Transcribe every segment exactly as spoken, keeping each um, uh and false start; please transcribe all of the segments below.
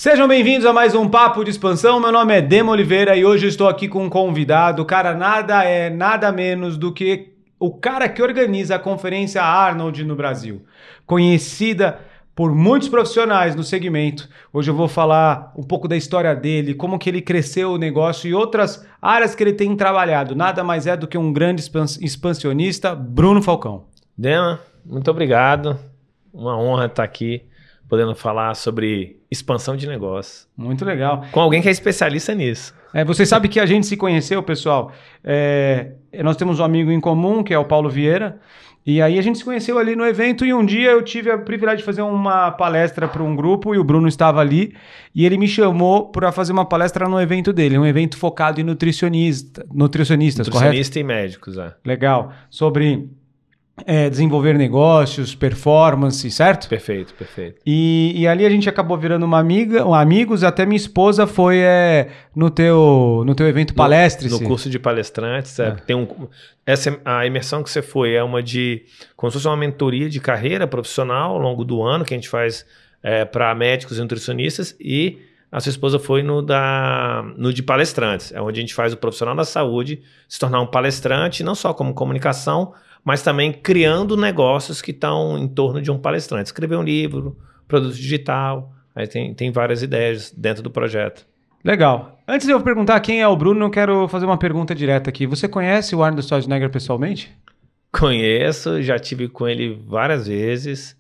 Sejam bem-vindos a mais um Papo de Expansão. Meu nome é Demo Oliveira e hoje eu estou aqui com um convidado. O cara nada é nada menos do que o cara que organiza a Conferência Arnold no Brasil, conhecida por muitos profissionais no segmento. Hoje eu vou falar um pouco da história dele, como que ele cresceu o negócio e outras áreas que ele tem trabalhado. Nada mais é do que um grande expansionista, Bruno Falcão. Dema, muito obrigado. Uma honra estar aqui podendo falar sobre expansão de negócio. Muito legal. Com alguém que é especialista nisso. É, você sabe que a gente se conheceu, pessoal. É, nós temos um amigo em comum, que é o Paulo Vieira. E aí a gente se conheceu ali no evento e um dia eu tive o privilégio de fazer uma palestra para um grupo e o Bruno estava ali e ele me chamou para fazer uma palestra no evento dele, um evento focado em nutricionista, nutricionistas, Nutricionista correto? e médicos, é. Legal. Sobre é, desenvolver negócios, performance, certo? Perfeito, perfeito. E, e ali a gente acabou virando uma amiga, um amigos, até minha esposa foi é, no, teu, no teu evento palestre. No, no curso de palestrantes, é, é. Tem um, essa, a imersão que você foi é uma de, como se fosse uma mentoria de carreira profissional ao longo do ano, que a gente faz é, para médicos e nutricionistas, e a sua esposa foi no, da, no de palestrantes, é onde a gente faz o profissional da saúde se tornar um palestrante, não só como comunicação, mas também criando negócios que estão em torno de um palestrante. Escrever um livro, produto digital, aí tem, tem várias ideias dentro do projeto. Legal. Antes de eu perguntar quem é o Bruno, eu quero fazer uma pergunta direta aqui. Você conhece o Arnold Schwarzenegger pessoalmente? Conheço, já tive com ele várias vezes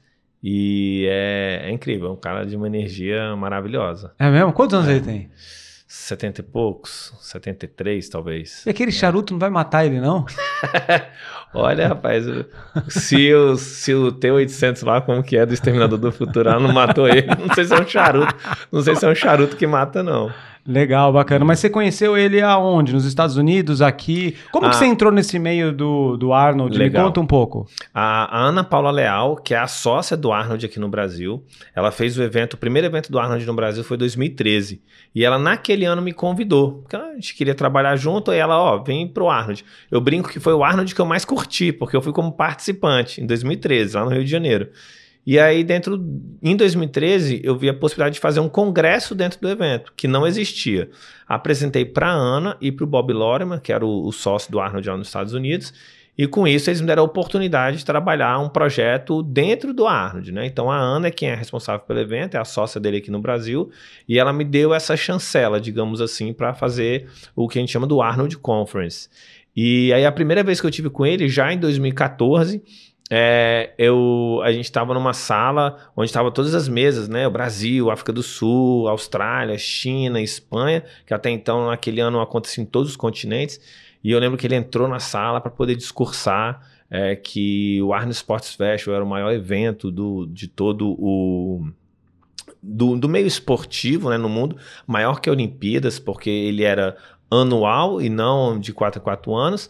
e é, é incrível, é um cara de uma energia maravilhosa. É mesmo? Quantos anos é. ele tem? setenta e poucos, setenta e três talvez. E aquele charuto não vai matar ele, não? Olha, rapaz, se o, se o T oitocentos lá, como que é, do Exterminador do Futuro, lá não matou ele, não sei se é um charuto, não sei se é um charuto que mata, não. Legal, bacana. Mas você conheceu ele aonde? Nos Estados Unidos, aqui? Como ah, que você entrou nesse meio do, do Arnold? Legal. Me conta um pouco. A Ana Paula Leal, que é a sócia do Arnold aqui no Brasil, ela fez o evento, o primeiro evento do Arnold no Brasil foi em dois mil e treze. E ela naquele ano me convidou, porque a gente queria trabalhar junto, e ela, ó, vem pro Arnold. Eu brinco que foi o Arnold que eu mais curti, porque eu fui como participante em dois mil e treze, lá no Rio de Janeiro. E aí, dentro, em dois mil e treze, eu vi a possibilidade de fazer um congresso dentro do evento, que não existia. Apresentei para a Ana e para o Bob Lorimer, que era o, o sócio do Arnold lá nos Estados Unidos, e com isso eles me deram a oportunidade de trabalhar um projeto dentro do Arnold, né? Então a Ana é quem é responsável pelo evento, é a sócia dele aqui no Brasil, e ela me deu essa chancela, digamos assim, para fazer o que a gente chama do Arnold Conference. E aí a primeira vez que eu tive com ele, já em dois mil e quatorze... É, eu, a gente estava numa sala onde estavam todas as mesas, né? O Brasil, África do Sul, Austrália, China, Espanha, que até então, naquele ano, acontecia em todos os continentes. E eu lembro que ele entrou na sala para poder discursar é, que o Arnold Sports Festival era o maior evento do, de todo o... Do, do meio esportivo, né, no mundo, maior que a Olimpíadas, porque ele era anual e não de quatro em quatro anos,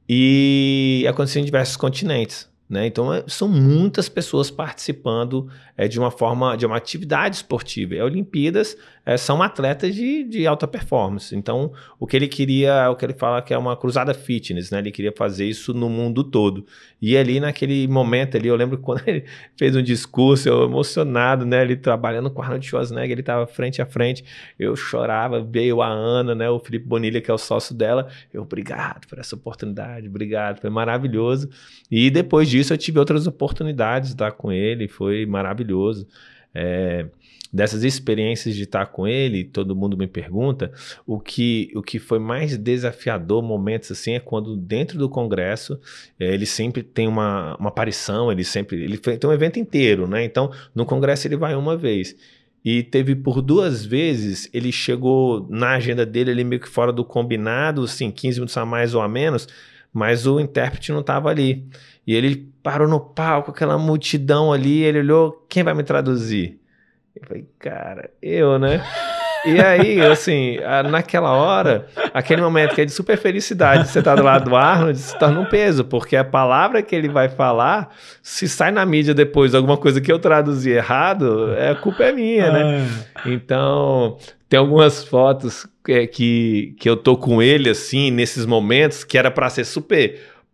e acontecia em diversos continentes. Né? Então, é, são muitas pessoas participando é, de uma forma, de uma atividade esportiva. E a Olimpíadas é, são atletas de, de alta performance. Então, o que ele queria, o que ele fala que é uma cruzada fitness, né? Ele queria fazer isso no mundo todo. E ali, naquele momento ali, eu lembro quando ele fez um discurso, eu emocionado, né? Ele trabalhando com o Arnold Schwarzenegger, ele estava frente a frente, eu chorava, veio a Ana, né? O Felipe Bonilha, que é o sócio dela, eu, obrigado por essa oportunidade, obrigado, foi maravilhoso. E depois disso, eu tive outras oportunidades de estar com ele, foi maravilhoso. É, dessas experiências de estar com ele, todo mundo me pergunta, o que, o que foi mais desafiador, momentos assim, é quando dentro do congresso, é, ele sempre tem uma, uma aparição, ele sempre, ele tem um evento inteiro, né? Então, no congresso ele vai uma vez. E teve por duas vezes, ele chegou na agenda dele, ali meio que fora do combinado, assim, quinze minutos a mais ou a menos, mas o intérprete não estava ali. E ele parou no palco, aquela multidão ali, ele olhou, quem vai me traduzir? Eu falei, cara, eu, né? E aí, assim, naquela hora, aquele momento que é de super felicidade, você tá do lado do Arnold, se torna um peso, porque a palavra que ele vai falar, se sai na mídia depois alguma coisa que eu traduzi errado, a culpa é minha, né? Então, tem algumas fotos que, que, que eu tô com ele, assim, nesses momentos, que era pra ser super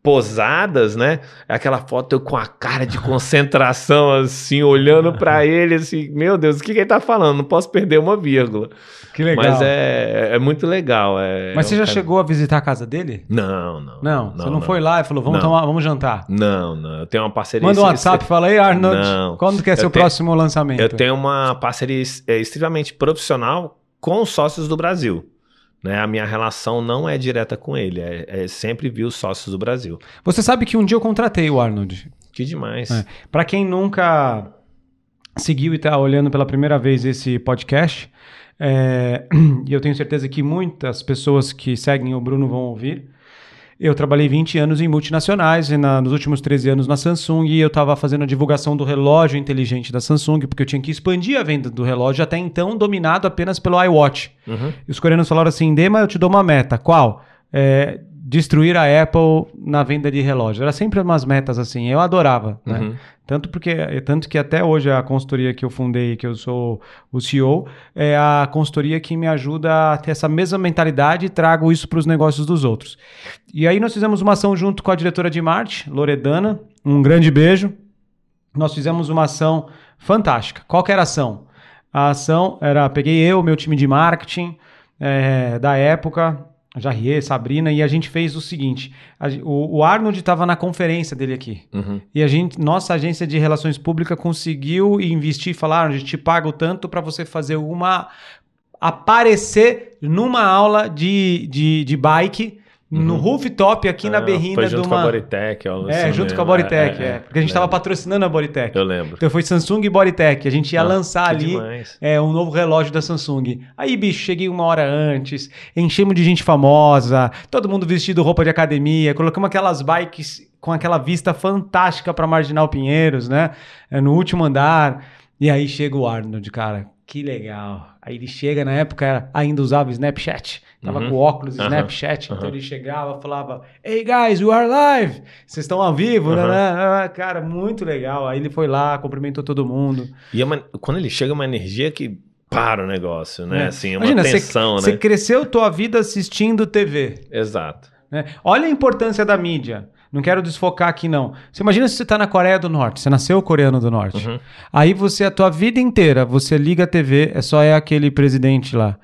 posadas, né? Aquela foto eu com a cara de concentração, assim, olhando pra ele, assim, meu Deus, o que, que ele tá falando? Não posso perder uma vírgula. Que legal. Mas é, é muito legal. É, Mas você é um já cara... chegou a visitar a casa dele? Não, não. Não, não você não, não foi lá e falou, vamos, tomar, vamos jantar? Não, não. Eu tenho uma parceria... Manda um WhatsApp e fala, ei, Arnold, não. quando que é seu tenho, próximo lançamento? Eu tenho uma parceria extremamente profissional com os sócios do Brasil. Né? A minha relação não é direta com ele, é, é sempre vi os sócios do Brasil. Você sabe que um dia eu contratei o Arnold. Que demais. É. Para quem nunca seguiu e está olhando pela primeira vez esse podcast, é, e eu tenho certeza que muitas pessoas que seguem o Bruno vão ouvir, eu trabalhei vinte anos em multinacionais e na, nos últimos treze anos na Samsung e eu estava fazendo a divulgação do relógio inteligente da Samsung porque eu tinha que expandir a venda do relógio até então dominado apenas pelo iWatch. Uhum. E os coreanos falaram assim, Dema, eu te dou uma meta. Qual? É, destruir a Apple na venda de relógios. Era sempre umas metas assim, eu adorava. Né? Uhum. Tanto, porque, tanto que até hoje a consultoria que eu fundei, que eu sou o C E O, é a consultoria que me ajuda a ter essa mesma mentalidade e trago isso para os negócios dos outros. E aí nós fizemos uma ação junto com a diretora de marketing, Loredana, um grande beijo. Nós fizemos uma ação fantástica. Qual que era a ação? A ação era, peguei eu, meu time de marketing é, da época, Jarrier, Sabrina, e a gente fez o seguinte, a, o, o Arnold estava na conferência dele aqui, uhum. e a gente, nossa agência de relações públicas conseguiu investir e falar, a gente te paga o tanto para você fazer uma, aparecer numa aula de, de, de bike, uhum. no rooftop aqui ah, na berrina foi junto de uma... com a Bodytech. É, assim junto mesmo. com a Bodytech, é, é, é, porque a gente estava patrocinando a Bodytech. Eu lembro. Então foi Samsung e Bodytech, a gente ia ah, lançar ali é, um novo relógio da Samsung. Aí, bicho, cheguei uma hora antes, enchemos de gente famosa, todo mundo vestido roupa de academia, colocamos aquelas bikes com aquela vista fantástica para Marginal Pinheiros, né? É, no último andar, e aí chega o Arnold, cara, que legal. Aí ele chega, na época ainda usava Snapchat, tava uhum. com óculos uhum. Snapchat, então uhum. ele chegava, falava, hey guys, we are live, vocês estão ao vivo, uhum. né? Cara, muito legal. Aí ele foi lá, cumprimentou todo mundo. E é uma, quando ele chega, uma energia que para o negócio, né? É. Assim, é uma Imagina, tensão, cê, né? Você cresceu tua vida assistindo T V. Exato. Né? Olha a importância da mídia. Não quero desfocar aqui, não. Você imagina se você está na Coreia do Norte, você nasceu coreano do Norte. Uhum. Aí você, a tua vida inteira, você liga a T V, é só é aquele presidente lá.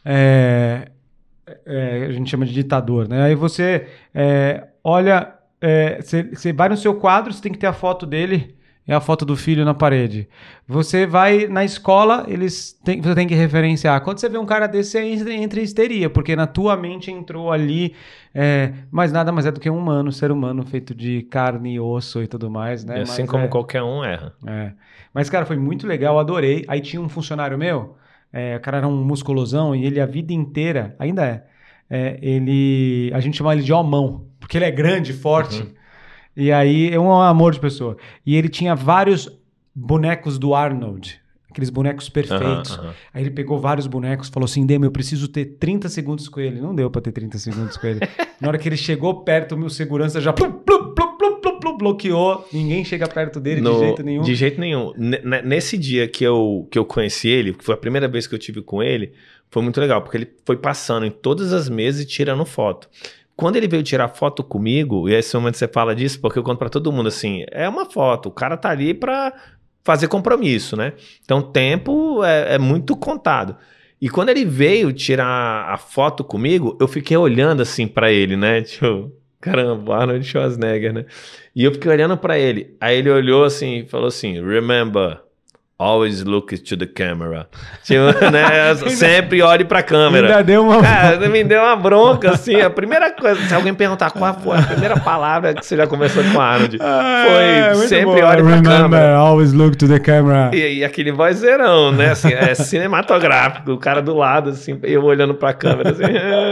É, é, a gente chama de ditador, né? Aí você é, olha, é, você, você vai no seu quadro, você tem que ter a foto dele, é a foto do filho na parede. Você vai na escola, eles tem, você tem que referenciar. Quando você vê um cara desse, você entra em histeria, porque na tua mente entrou ali, é, mas nada mais é do que um humano, ser humano feito de carne e osso e tudo mais, né? E assim mas como é, qualquer um erra. É. Mas, cara, foi muito legal, adorei. Aí tinha um funcionário meu, é, o cara era um musculosão e ele a vida inteira, ainda é, é ele, a gente chama ele de homão, porque ele é grande, forte. Uhum. E aí, é um amor de pessoa. E ele tinha vários bonecos do Arnold, aqueles bonecos perfeitos. Uhum, uhum. Aí ele pegou vários bonecos, falou assim, Dema, eu preciso ter trinta segundos com ele. Não deu pra ter trinta segundos com ele. Na hora que ele chegou perto, o meu segurança já plum, plum, plum, plum, plum, plum, bloqueou. Ninguém chega perto dele no, de jeito nenhum. De jeito nenhum. N- nesse dia que eu, que eu conheci ele, que foi a primeira vez que eu tive com ele, foi muito legal, porque ele foi passando em todas as mesas e tirando foto. Quando ele veio tirar foto comigo, e esse momento você fala disso, porque eu conto pra todo mundo assim, é uma foto, o cara tá ali pra fazer compromisso, né? Então tempo é, é muito contado. E quando ele veio tirar a foto comigo, eu fiquei olhando assim pra ele, né? Tipo, caramba, Arnold Schwarzenegger, né? E eu fiquei olhando pra ele. Aí ele olhou assim e falou assim, remember, always look to the camera. Tipo, né? Sempre olhe pra câmera. Ainda deu uma... Cara, me deu uma bronca, assim. A primeira coisa, se alguém perguntar qual foi a primeira palavra que você já conversou com o Arnold, ah, foi é, sempre bom. olhe pra Remember, câmera. Always look to the camera. E, e aquele vozeirão, né? Assim, é cinematográfico. O cara do lado, assim, eu olhando pra câmera, assim.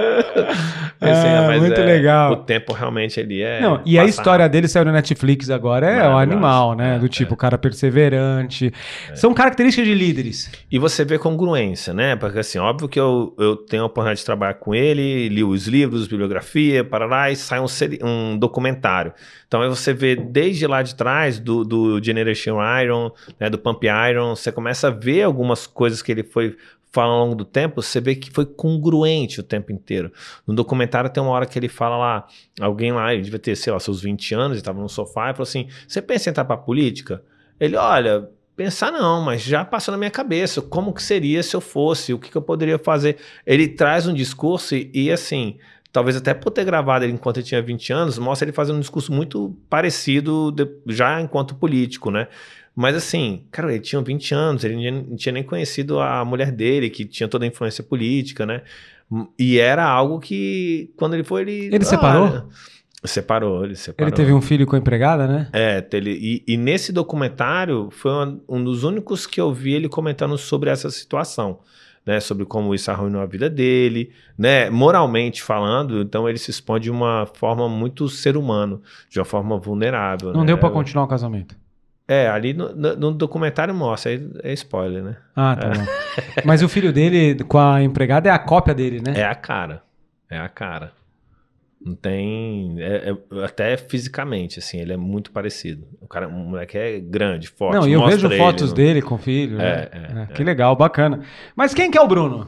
assim é, mas muito é, legal. O tempo realmente ele é... Não, e a história dele saiu no Netflix agora, é um animal, né? É, do tipo, é. o cara perseverante... É. São características de líderes. E você vê congruência, né? Porque assim, óbvio que eu, eu tenho a oportunidade de trabalhar com ele, li os livros, bibliografia, parará, e sai um, um documentário. Então aí você vê desde lá de trás, do, do Generation Iron, né, do Pump Iron, você começa a ver algumas coisas que ele foi fala ao longo do tempo, você vê que foi congruente o tempo inteiro. No documentário tem uma hora que ele fala lá, alguém lá, ele devia ter, sei lá, seus vinte anos, ele estava no sofá e falou assim, você pensa em entrar pra política? Ele, olha, pensar não, mas já passou na minha cabeça, como que seria se eu fosse, o que, que eu poderia fazer? Ele traz um discurso e, e assim, talvez até por ter gravado ele enquanto ele tinha vinte anos, mostra ele fazendo um discurso muito parecido de, já enquanto político, né? Mas assim, cara, ele tinha vinte anos, ele não tinha nem conhecido a mulher dele, que tinha toda a influência política, né? E era algo que, quando ele foi, ele... Ele ah, separou? Separou, ele separou. Ele teve um filho com a empregada, né? É, ele, e, e nesse documentário foi um, um dos únicos que eu vi ele comentando sobre essa situação, né? Sobre como isso arruinou a vida dele, né? Moralmente falando, então ele se expõe de uma forma muito ser humano, de uma forma vulnerável. Não né? deu pra continuar o casamento? É, ali no, no, no documentário mostra, aí é spoiler, né? Ah, tá é. bom. Mas o filho dele com a empregada é a cópia dele, né? É a cara, é a cara. Não tem... É, é, até fisicamente, assim, ele é muito parecido. O cara, o moleque é grande, forte. Não, e eu vejo ele, fotos no... dele com o filho. É, né? é, é, que é. legal, bacana. Mas quem que é o Bruno?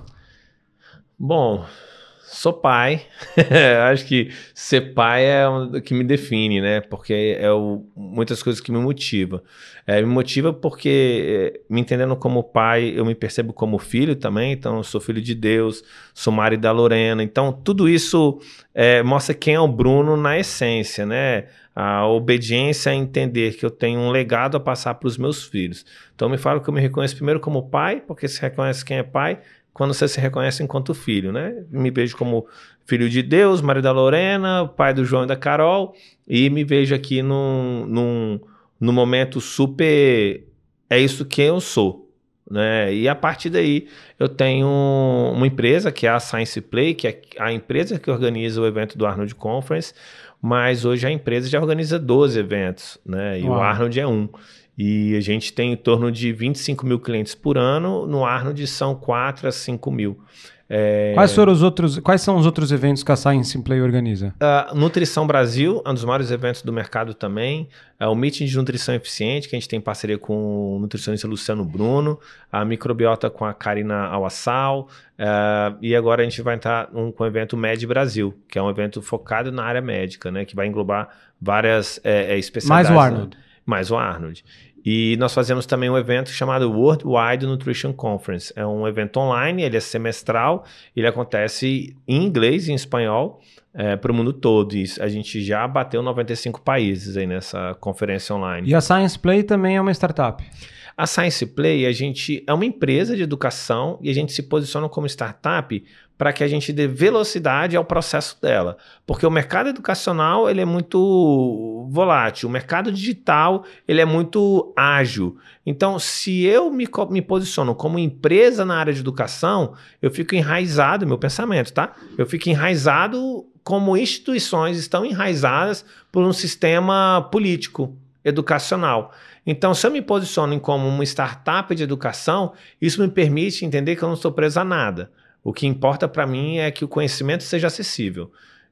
Bom... Sou pai, acho que ser pai é o que me define, né? Porque é o, muitas coisas que me motivam. É, me motiva porque, me entendendo como pai, eu me percebo como filho também. Então, eu sou filho de Deus, sou marido da Lorena. Então, tudo isso é, mostra quem é o Bruno na essência, né? A obediência a entender que eu tenho um legado a passar para os meus filhos. Então, eu me falo que eu me reconheço primeiro como pai, porque se reconhece quem é pai, quando você se reconhece enquanto filho, né? Me vejo como filho de Deus, marido da Lorena, pai do João e da Carol, e me vejo aqui num, num, num momento super... É isso que eu sou, né? E a partir daí, eu tenho uma empresa, que é a Science Play, que é a empresa que organiza o evento do Arnold Conference, mas hoje a empresa já organiza doze eventos, né? E Uau. O Arnold é um. E a gente tem em torno de vinte e cinco mil clientes por ano, no Arnold são quatro a cinco mil. É... Quais foram os outros, quais são os outros eventos que a Science Play organiza? Uh, Nutrição Brasil, um dos maiores eventos do mercado também. Uh, o Meeting de Nutrição Eficiente, que a gente tem parceria com o nutricionista Luciano Bruno. A Microbiota com a Karina Awassal. Uh, e agora a gente vai entrar um, com o evento Med Brasil, que é um evento focado na área médica, né, que vai englobar várias é, é, especialidades. Mais o Arnold. Né? Mais o Arnold. E nós fazemos também um evento chamado Worldwide Nutrition Conference. É um evento online, ele é semestral, ele acontece em inglês e em espanhol é, para o mundo todo. E a gente já bateu noventa e cinco países aí nessa conferência online. E a Science Play também é uma startup? A Science Play, a gente é uma empresa de educação e a gente se posiciona como startup para que a gente dê velocidade ao processo dela. Porque o mercado educacional ele é muito volátil, o mercado digital ele é muito ágil. Então, se eu me, me posiciono como empresa na área de educação, eu fico enraizado, meu pensamento, tá? Eu fico enraizado como instituições estão enraizadas por um sistema político, educacional. Então, se eu me posiciono como uma startup de educação, isso me permite entender que eu não estou preso a nada. O que importa para mim é que o conhecimento seja acessível.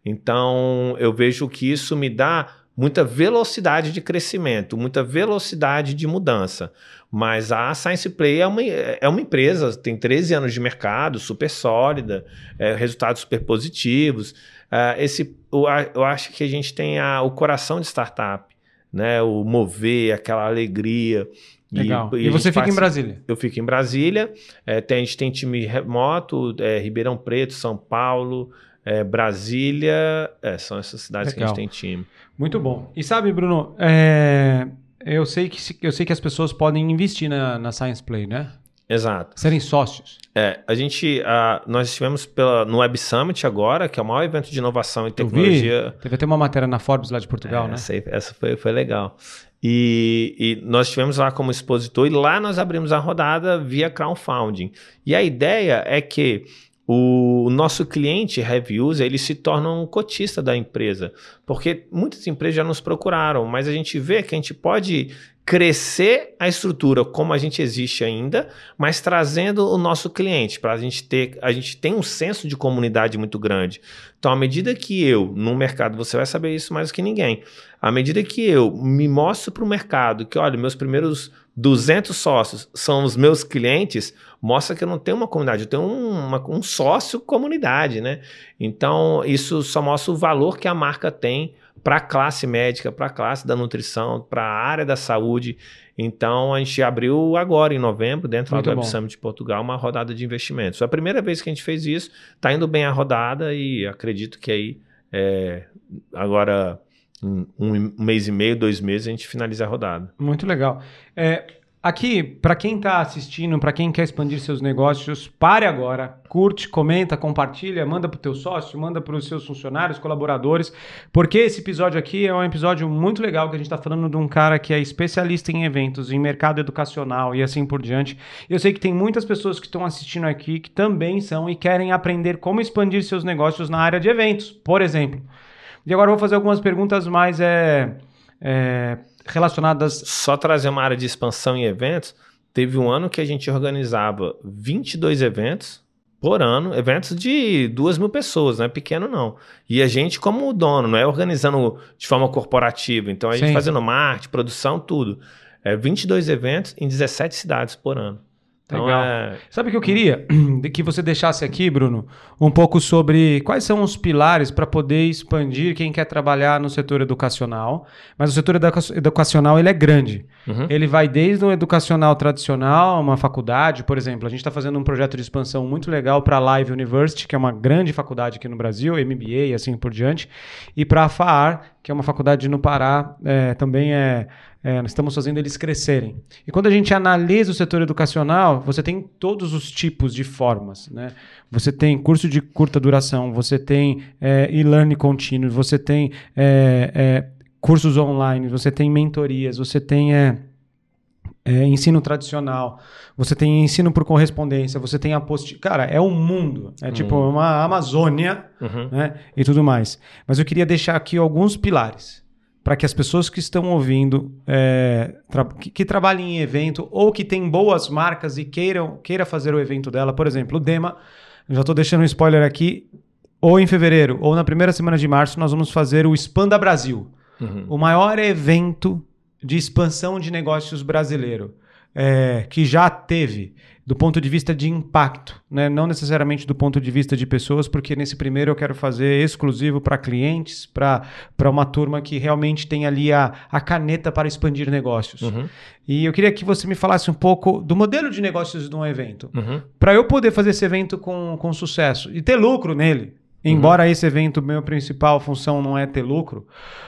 Então, eu vejo que isso me dá muita velocidade de crescimento, muita velocidade de mudança. Mas a Science Play é uma, é uma empresa, tem treze anos de mercado, super sólida, é, resultados super positivos. Uh, esse, eu, eu acho que a gente tem a, o coração de startup, né? O mover, aquela alegria. Legal. E, e, e você fica em Brasília? Eu fico em Brasília. É, tem, a gente tem time remoto, é, Ribeirão Preto, São Paulo, é, Brasília. É, são essas cidades Legal. Que a gente tem time. Muito bom. E sabe, Bruno, é, eu, sei que, eu sei que as pessoas podem investir na, na Science Play, né? Exato. Serem sócios. É, a gente, a, nós estivemos pela, no Web Summit agora, que é o maior evento de inovação e tecnologia. Vi. Teve até uma matéria na Forbes lá de Portugal, é, né? Essa, essa foi, foi legal. E, e nós estivemos lá como expositor e lá nós abrimos a rodada via crowdfunding. E a ideia é que o nosso cliente heavy user, ele se torna um cotista da empresa, porque muitas empresas já nos procuraram, mas a gente vê que a gente pode crescer a estrutura como a gente existe ainda, mas trazendo o nosso cliente, para a gente ter, a gente tem um senso de comunidade muito grande. Então, à medida que eu, no mercado, você vai saber isso mais do que ninguém, à medida que eu me mostro para o mercado que, olha, meus primeiros duzentos sócios são os meus clientes, mostra que eu não tenho uma comunidade, eu tenho um, uma, um sócio comunidade, né? Então, isso só mostra o valor que a marca tem para a classe médica, para a classe da nutrição, para a área da saúde. Então, a gente abriu agora, em novembro, dentro do Web Summit de Portugal, uma rodada de investimentos. Foi a primeira vez que a gente fez isso, está indo bem a rodada e acredito que aí, é, agora, um, um mês e meio, dois meses, a gente finaliza a rodada. Muito legal. É... Aqui, para quem está assistindo, para quem quer expandir seus negócios, pare agora, curte, comenta, compartilha, manda para o teu sócio, manda para os seus funcionários, colaboradores, porque esse episódio aqui é um episódio muito legal que a gente está falando de um cara que é especialista em eventos, em mercado educacional e assim por diante. Eu sei que tem muitas pessoas que estão assistindo aqui que também são e querem aprender como expandir seus negócios na área de eventos, por exemplo. E agora eu vou fazer algumas perguntas mais... É, é, relacionadas... Só trazer uma área de expansão em eventos, teve um ano que a gente organizava vinte e dois eventos por ano, eventos de duas mil pessoas, não é pequeno não. E a gente como dono, não é organizando de forma corporativa, então a gente Sim. fazendo marketing, produção, tudo. É vinte e dois eventos em dezessete cidades por ano. Então, Legal. É... Sabe o que eu queria? Que você deixasse aqui, Bruno, um pouco sobre quais são os pilares para poder expandir quem quer trabalhar no setor educacional. Mas o setor educa- educacional ele é grande. Uhum. Ele vai desde um educacional tradicional, uma faculdade, por exemplo. A gente está fazendo um projeto de expansão muito legal para a Live University, que é uma grande faculdade aqui no Brasil, M B A e assim por diante, e para a F A A R, que é uma faculdade no Pará, é, também é... É, nós estamos fazendo eles crescerem. E quando a gente analisa o setor educacional, você tem todos os tipos de formas, né? Você tem curso de curta duração, você tem é, e-learning contínuo, você tem é, é, cursos online, você tem mentorias, você tem é, é, ensino tradicional, você tem ensino por correspondência, você tem apostila. Cara, é um mundo. É uhum. tipo uma Amazônia uhum. né? E tudo mais. Mas eu queria deixar aqui alguns pilares para que as pessoas que estão ouvindo, é, tra- que, que trabalhem em evento ou que têm boas marcas e queiram queira fazer o evento dela, por exemplo, o Dema, já estou deixando um spoiler aqui, ou em fevereiro, ou na primeira semana de março, nós vamos fazer o Expanda Brasil, uhum. o maior evento de expansão de negócios brasileiro, é, que já teve, do ponto de vista de impacto, né? Não necessariamente do ponto de vista de pessoas, porque nesse primeiro eu quero fazer exclusivo para clientes, para uma turma que realmente tem ali a, a caneta para expandir negócios. Uhum. E eu queria que você me falasse um pouco do modelo de negócios de um evento, uhum. para eu poder fazer esse evento com, com sucesso e ter lucro nele. Embora uhum. esse evento, minha principal função não é ter lucro,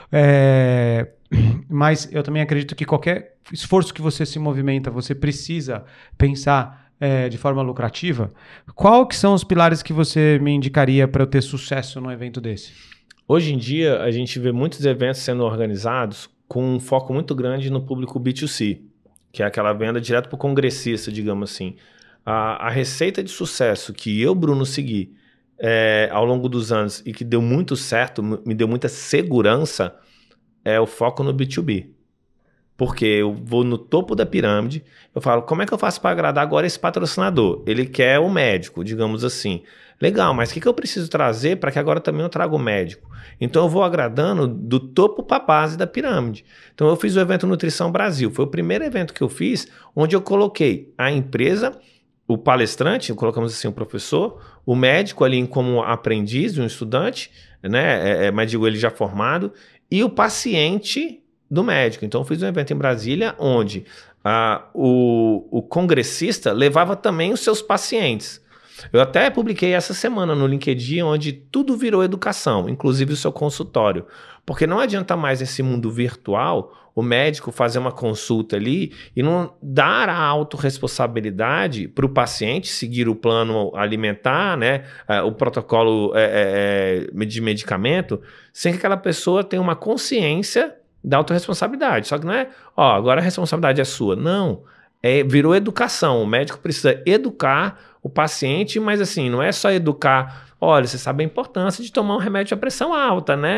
é... mas eu também acredito que qualquer esforço que você se movimenta, você precisa pensar é, de forma lucrativa. Qual que são os pilares que você me indicaria para eu ter sucesso num evento desse? Hoje em dia, a gente vê muitos eventos sendo organizados com um foco muito grande no público B dois C, que é aquela venda direto para o congressista, digamos assim. A, a receita de sucesso que eu, Bruno, segui É, ao longo dos anos e que deu muito certo, me deu muita segurança, é o foco no B dois B. Porque eu vou no topo da pirâmide, eu falo, como é que eu faço para agradar agora esse patrocinador? Ele quer o médico, digamos assim. Legal, mas o que, que eu preciso trazer para que agora também eu traga o médico? Então eu vou agradando do topo para a base da pirâmide. Então eu fiz o evento Nutrição Brasil. Foi o primeiro evento que eu fiz onde eu coloquei a empresa, o palestrante, colocamos assim, o professor, o médico ali como aprendiz, um estudante, né, é, é, mas digo ele já formado, e o paciente do médico. Então eu fiz um evento em Brasília onde ah, o, o congressista levava também os seus pacientes. Eu até publiquei essa semana no LinkedIn, onde tudo virou educação, inclusive o seu consultório. Porque não adianta mais nesse mundo virtual o médico fazer uma consulta ali e não dar a autorresponsabilidade para o paciente seguir o plano alimentar, né, o protocolo é, é, de medicamento, sem que aquela pessoa tenha uma consciência da autorresponsabilidade. Só que não é, ó, agora a responsabilidade é sua. Não, é, virou educação. O médico precisa educar o paciente, mas assim, não é só educar, olha, você sabe a importância de tomar um remédio à pressão alta, né?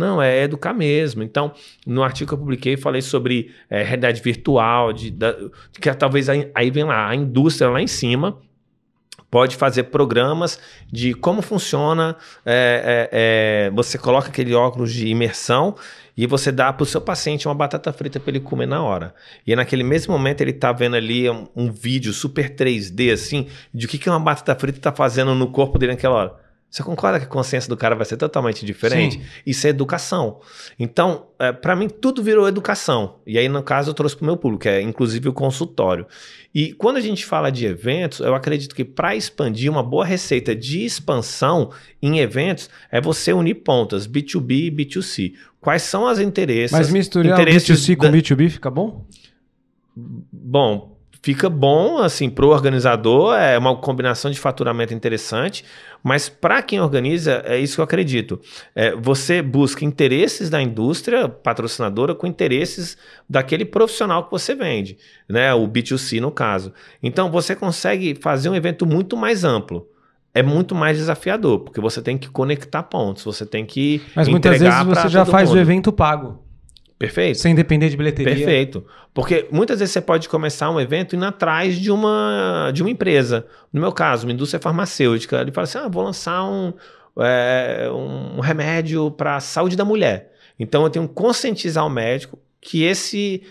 Não, é educar mesmo. Então, no artigo que eu publiquei, falei sobre é, realidade virtual, de, da, que talvez aí, aí vem lá, a indústria lá em cima pode fazer programas de como funciona, é, é, é, você coloca aquele óculos de imersão e você dá para o seu paciente uma batata frita para ele comer na hora. E naquele mesmo momento ele está vendo ali um, um vídeo super três D assim, de o que, que uma batata frita está fazendo no corpo dele naquela hora. Você concorda que a consciência do cara vai ser totalmente diferente? Sim. Isso é educação. Então, é, para mim, tudo virou educação. E aí, no caso, eu trouxe para o meu público, que é inclusive o consultório. E quando a gente fala de eventos, eu acredito que para expandir uma boa receita de expansão em eventos, é você unir pontas, B dois B e B dois C. Quais são as interesses? Mas misturar B dois C com da... B dois B fica bom? Bom... Fica bom, assim, para o organizador, é uma combinação de faturamento interessante, mas para quem organiza, é isso que eu acredito. É, você busca interesses da indústria patrocinadora com interesses daquele profissional que você vende, né? O B dois C no caso. Então, você consegue fazer um evento muito mais amplo. É muito mais desafiador, porque você tem que conectar pontos, você tem que Mas muitas vezes você já faz mundo. o evento pago. Perfeito. Sem depender de bilheteria. Perfeito. Porque muitas vezes você pode começar um evento indo atrás de uma, de uma empresa. No meu caso, uma indústria farmacêutica. Ele fala assim, ah, vou lançar um, é, um remédio para a saúde da mulher. Então, eu tenho que conscientizar o médico que esse,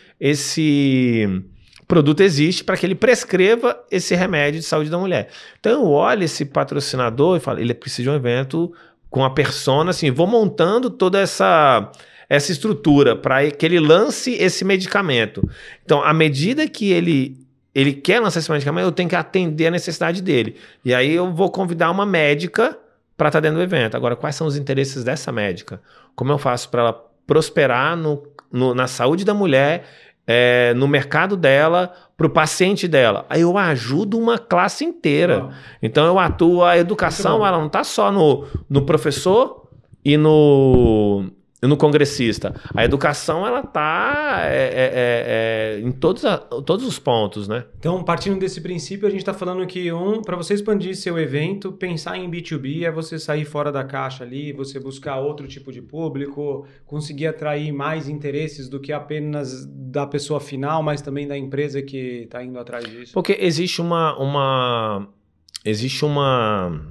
esse produto existe para que ele prescreva esse remédio de saúde da mulher. Então, eu olho esse patrocinador e falo, ele precisa de um evento com a persona, assim, vou montando toda essa... essa estrutura para que ele lance esse medicamento. Então, à medida que ele, ele quer lançar esse medicamento, eu tenho que atender a necessidade dele. E aí eu vou convidar uma médica para estar dentro do evento. Agora, quais são os interesses dessa médica? Como eu faço para ela prosperar no, no, na saúde da mulher, é, no mercado dela, para o paciente dela? Aí eu ajudo uma classe inteira. Oh. Então, eu atuo, a educação, ela não está só no, no professor e no... no congressista. A educação, ela está é, é, é, em todos, a, todos os pontos, né? Então, partindo desse princípio, a gente está falando que, um, para você expandir seu evento, pensar em B dois B é você sair fora da caixa ali, você buscar outro tipo de público, conseguir atrair mais interesses do que apenas da pessoa final, mas também da empresa que está indo atrás disso. Porque existe uma, uma... Existe uma...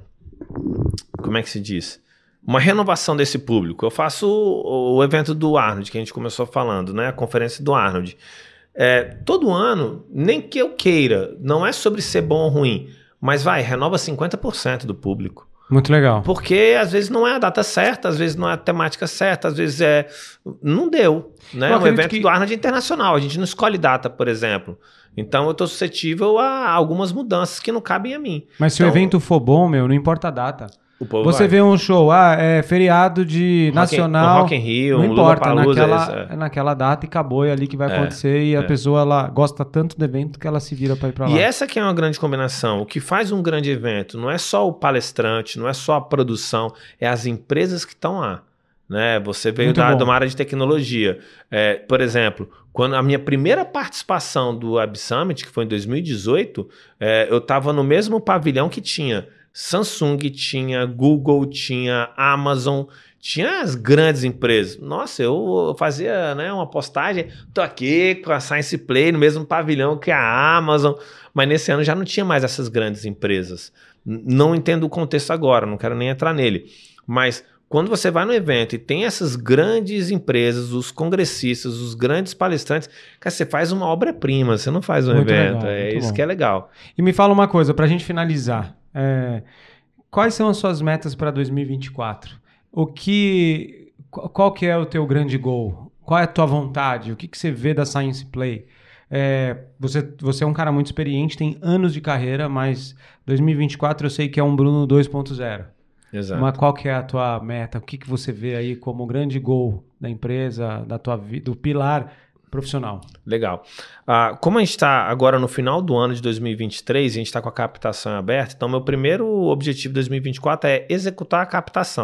Como é que se diz? Uma renovação desse público. Eu faço o, o evento do Arnold, que a gente começou falando, né? A conferência do Arnold. É, todo ano, nem que eu queira, não é sobre ser bom ou ruim, mas vai, renova cinquenta por cento do público. Muito legal. Porque às vezes não é a data certa, às vezes não é a temática certa, às vezes é... Não deu, né? O evento que... do Arnold é internacional, a gente não escolhe data, por exemplo. Então eu estou suscetível a algumas mudanças que não cabem a mim. Mas se então, o evento for bom, meu, não importa a data. Você vai. vê um show, ah, é feriado de Rock nacional, um Rock in Rio, não um importa, Lollapalooza, naquela, é. naquela data e acabou, é ali que vai é, acontecer e a é. pessoa ela gosta tanto do evento que ela se vira para ir para lá. E essa que é uma grande combinação, o que faz um grande evento não é só o palestrante, não é só a produção, é as empresas que estão lá. Né? Você veio da, de uma área de tecnologia. É, por exemplo, quando a minha primeira participação do Web Summit, que foi em dois mil e dezoito, é, eu estava no mesmo pavilhão que tinha Samsung, tinha Google, tinha Amazon, tinha as grandes empresas. Nossa, eu fazia, né, uma postagem, tô aqui com a Science Play no mesmo pavilhão que a Amazon, mas nesse ano já não tinha mais essas grandes empresas. Não entendo o contexto agora, não quero nem entrar nele, mas quando você vai no evento e tem essas grandes empresas, os congressistas, os grandes palestrantes, cara, você faz uma obra-prima, você não faz um muito evento, legal, é isso bom. Que é legal. E me fala uma coisa, pra gente finalizar, é, quais são as suas metas para dois mil e vinte e quatro? O que, qual que é o teu grande goal? Qual é a tua vontade? O que, que você vê da Science Play? É, você, você é um cara muito experiente, tem anos de carreira, mas dois mil e vinte e quatro eu sei que é um Bruno dois ponto zero. Exato. Mas qual que é a tua meta? O que, que você vê aí como grande goal da empresa, da tua vida, do pilar profissional? Legal. Ah, como a gente está agora no final do ano de dois mil e vinte e três, a gente está com a captação aberta, então meu primeiro objetivo de dois mil e vinte e quatro é executar a captação.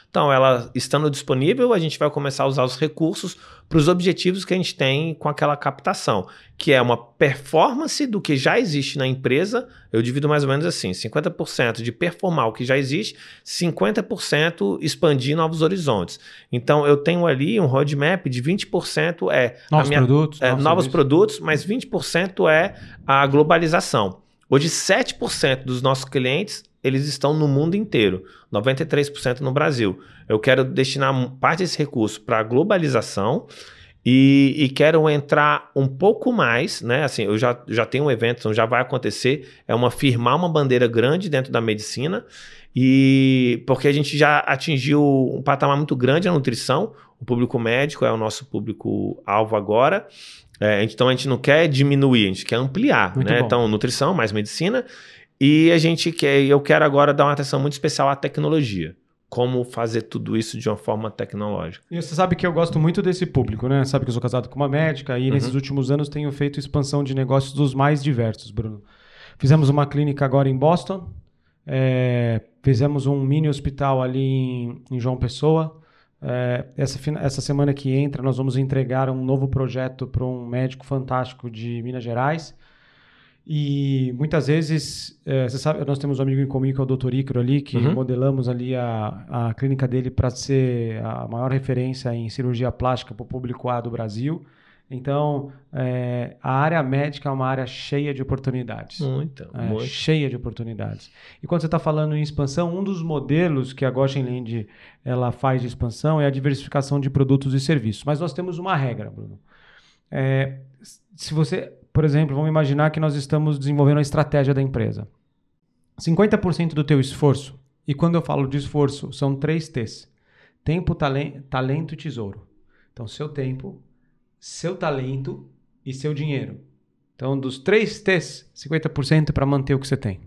Então, ela estando disponível, a gente vai começar a usar os recursos para os objetivos que a gente tem com aquela captação, que é uma performance do que já existe na empresa. Eu divido mais ou menos assim, cinquenta por cento de performar o que já existe, cinquenta por cento expandir novos horizontes. Então, eu tenho ali um roadmap de vinte por cento é... Novos minha, produtos. é, novos, novos produtos, mas vinte por cento é a globalização. Hoje, sete por cento dos nossos clientes, eles estão no mundo inteiro, noventa e três por cento no Brasil. Eu quero destinar parte desse recurso para a globalização e, e quero entrar um pouco mais, né? Assim, eu já, já tenho um evento, então já vai acontecer, é uma firmar uma bandeira grande dentro da medicina, e porque a gente já atingiu um patamar muito grande na nutrição, o público médico é o nosso público-alvo agora. É, então a gente não quer diminuir, a gente quer ampliar, Muito né? bom. Então, nutrição, mais medicina. E a gente quer, eu quero agora dar uma atenção muito especial à tecnologia. Como fazer tudo isso de uma forma tecnológica. E você sabe que eu gosto muito desse público, né? Sabe que eu sou casado com uma médica e Uhum. nesses últimos anos tenho feito expansão de negócios dos mais diversos, Bruno. Fizemos uma clínica agora em Boston, é, fizemos um mini hospital ali em, em João Pessoa. É, essa, essa semana que entra nós vamos entregar um novo projeto para um médico fantástico de Minas Gerais. E muitas vezes, é, você sabe, nós temos um amigo em comum que é o doutor Ícaro ali, que Uhum. modelamos ali a, a clínica dele para ser a maior referência em cirurgia plástica para o público A do Brasil. Então, é, a área médica é uma área cheia de oportunidades. Muito, É, muito. cheia de oportunidades. E quando você está falando em expansão, um dos modelos que a Goshen Land ela faz de expansão é a diversificação de produtos e serviços. Mas nós temos uma regra, Bruno. É, se você, por exemplo, vamos imaginar que nós estamos desenvolvendo a estratégia da empresa. cinquenta por cento do teu esforço, e quando eu falo de esforço, são três T's. Tempo, talen- talento e tesouro. Então, seu tempo, seu talento e seu dinheiro. Então, dos três T's, cinquenta por cento é para manter o que você tem.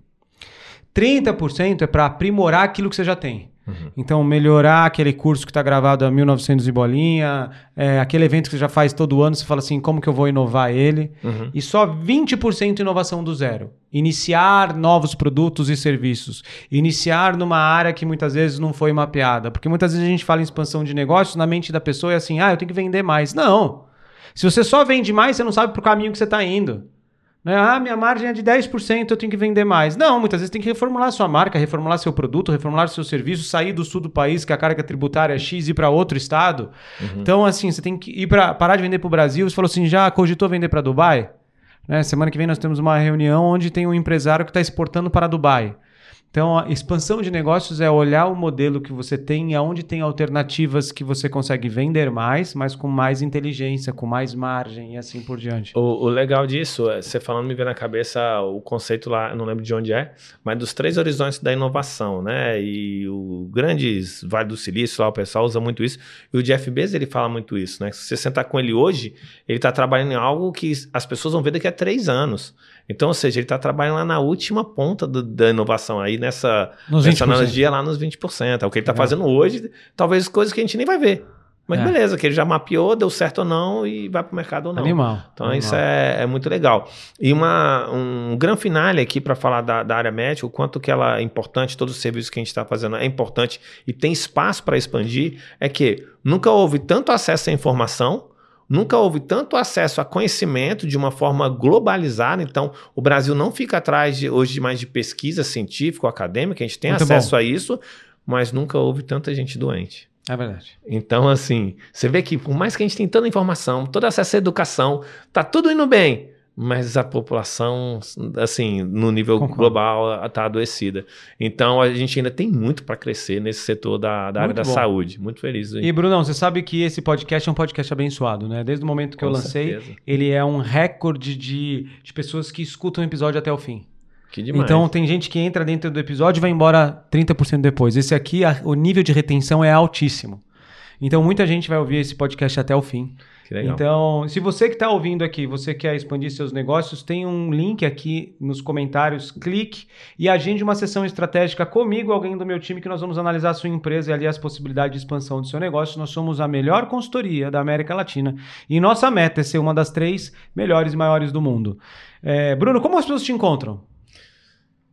trinta por cento é para aprimorar aquilo que você já tem. Uhum. Então, melhorar aquele curso que está gravado há mil e novecentos e bolinha, é, aquele evento que você já faz todo ano, você fala assim, como que eu vou inovar ele? Uhum. E só vinte por cento inovação do zero. Iniciar novos produtos e serviços. Iniciar numa área que muitas vezes não foi mapeada. Porque muitas vezes a gente fala em expansão de negócios, na mente da pessoa é assim, ah, eu tenho que vender mais. Não! Se você só vende mais, você não sabe pro caminho que você está indo. Né? Ah, minha margem é de dez por cento, eu tenho que vender mais. Não, muitas vezes tem que reformular sua marca, reformular seu produto, reformular seu serviço, sair do sul do país, que a carga tributária é X, ir para outro estado. Uhum. Então, assim, você tem que ir para parar de vender para o Brasil. Você falou assim, já cogitou vender para Dubai? Né? Semana que vem nós temos uma reunião onde tem um empresário que está exportando para Dubai. Então, a expansão de negócios é olhar o modelo que você tem e aonde tem alternativas que você consegue vender mais, mas com mais inteligência, com mais margem e assim por diante. O, o legal disso, é, você falando me veio na cabeça o conceito lá, eu não lembro de onde é, mas dos três horizontes da inovação, né? E o grandes Vale do Silício, lá o pessoal usa muito isso. E o Jeff Bezos, ele fala muito isso, né? Se você sentar com ele hoje, ele está trabalhando em algo que as pessoas vão ver daqui a três anos. Então, ou seja, ele está trabalhando lá na última ponta do, da inovação, aí nessa, nessa analogia lá nos vinte por cento. É o que ele está fazendo hoje, talvez coisas que a gente nem vai ver. Mas é. beleza, que ele já mapeou, deu certo ou não e vai para o mercado ou não. Animal. Então Animal. isso é, é muito legal. E uma, um grande finale aqui para falar da, da área médica, o quanto que ela é importante, todos os serviços que a gente está fazendo é importante e tem espaço para expandir, é que nunca houve tanto acesso à informação, nunca houve tanto acesso a conhecimento de uma forma globalizada. Então, o Brasil não fica atrás de, hoje mais de pesquisa científica ou acadêmica, a gente tem muito acesso bom. a isso, mas nunca houve tanta gente doente. É verdade. Então, assim, você vê que por mais que a gente tenha tanta informação, todo acesso à educação, tá tudo indo bem, mas a população, assim, no nível Concordo. global, está adoecida. Então, a gente ainda tem muito para crescer nesse setor da, da área da bom. saúde. Muito feliz. Aí. E, Brunão, você sabe que esse podcast é um podcast abençoado, né? Desde o momento que Com eu lancei, certeza. ele é um recorde de, de pessoas que escutam o episódio até o fim. Que demais. Então, tem gente que entra dentro do episódio e vai embora trinta por cento depois. Esse aqui, a, o nível de retenção é altíssimo. Então, muita gente vai ouvir esse podcast até o fim. Que legal. Então, se você que está ouvindo aqui, você quer expandir seus negócios, tem um link aqui nos comentários, clique e agende uma sessão estratégica comigo, alguém do meu time, que nós vamos analisar a sua empresa e ali as possibilidades de expansão do seu negócio. Nós somos a melhor consultoria da América Latina e nossa meta é ser uma das três melhores e maiores do mundo. É, Bruno, como as pessoas te encontram?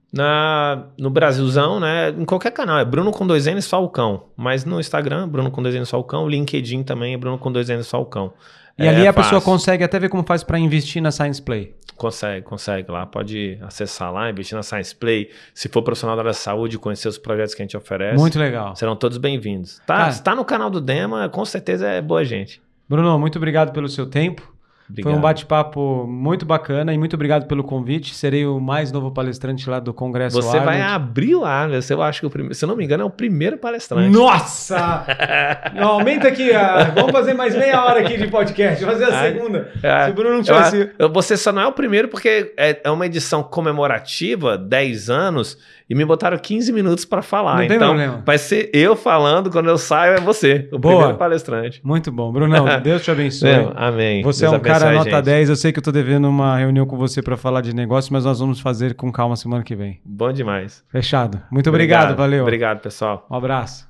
Na, no Brasilzão, né? Em qualquer canal, é Bruno com dois N's Falcão. Mas no Instagram, Bruno com dois N's Falcão. O LinkedIn também é Bruno com dois N's Falcão. E é ali a fácil. pessoa consegue até ver como faz para investir na Science Play. Consegue, consegue lá. Pode acessar lá, investir na Science Play. Se for profissional da área da saúde, conhecer os projetos que a gente oferece. Muito legal. Serão todos bem-vindos. Tá, Cara, se tá no canal do Dema, com certeza é boa gente. Bruno, muito obrigado pelo seu tempo. Obrigado. Foi um bate-papo muito bacana e muito obrigado pelo convite. Serei o mais novo palestrante lá do Congresso Você vai Arnold. abrir lá, né? Eu acho que o primeiro, se eu não me engano, é o primeiro palestrante. Nossa! Não, aumenta aqui. A... Vamos fazer mais meia hora aqui de podcast. Vamos fazer a Ah, segunda. é, Se o Bruno não tivesse... eu, eu, você só não é o primeiro porque é, é uma edição comemorativa, dez anos, e me botaram quinze minutos para falar. Não tem então, problema. vai ser eu falando, quando eu saio é você, o Boa. primeiro palestrante. Muito bom. Brunão, Deus te abençoe. Meu, amém. Você Deus é um cara abençoe a nota gente. dez. Eu sei que eu tô devendo uma reunião com você para falar de negócio, mas nós vamos fazer com calma semana que vem. Bom demais. Fechado. Muito obrigado, valeu. Obrigado, pessoal. Um abraço.